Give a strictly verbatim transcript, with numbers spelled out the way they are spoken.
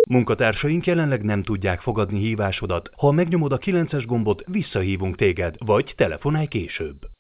Munkatársaink jelenleg nem tudják fogadni hívásodat. Ha megnyomod a kilences gombot, visszahívunk téged, vagy telefonálj később.